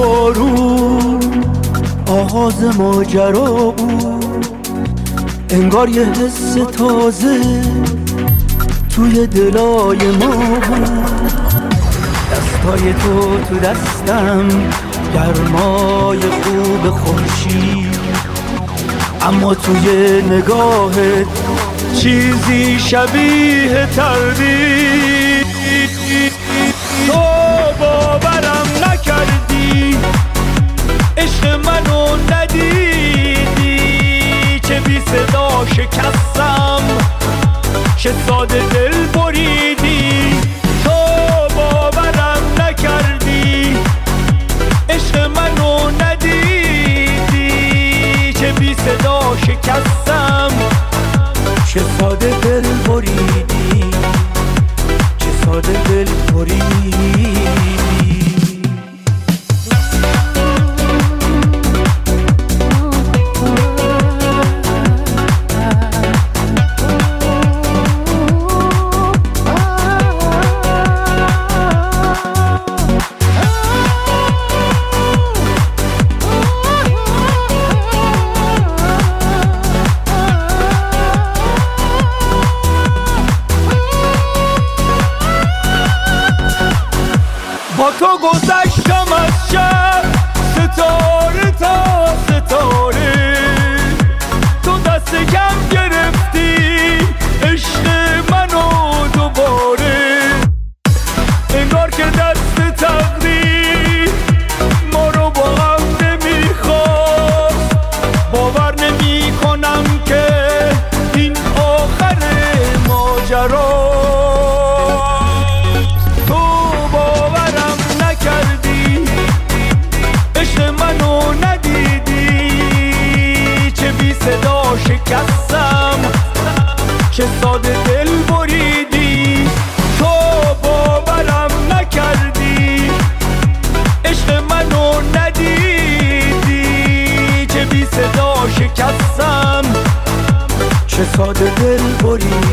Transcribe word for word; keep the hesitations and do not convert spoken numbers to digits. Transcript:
بارون آغاز ماجرا بود، انگار یه حس تازه توی دلای ما بود. دستای تو تو دستم، گرمای خوب خورشید، اما توی نگاهت چیزی شبیه تردید. تو باورم نکردی، عشق منو ندیدی، چه بی صدا شکستم، چه ساده دل بریدی. تو باورم نکردی، عشق منو ندیدی، چه بی صدا شکستم، چه ساده دل بریدی، چه ساده دل بریدی. با تو گذشتم از شب، ستاره تا ستاره، تو دست کم گرفتی عشق منو دوباره، انگار که دست تقدیر ما رو با هم نمیخواست. باور نمی کنم که این آخر ماجرا. شکستم، چه ساده دل بریدی. تو باورم نکردی، عشق منو ندیدی، چه بی صدا شکستم، چه ساده دل بریدی.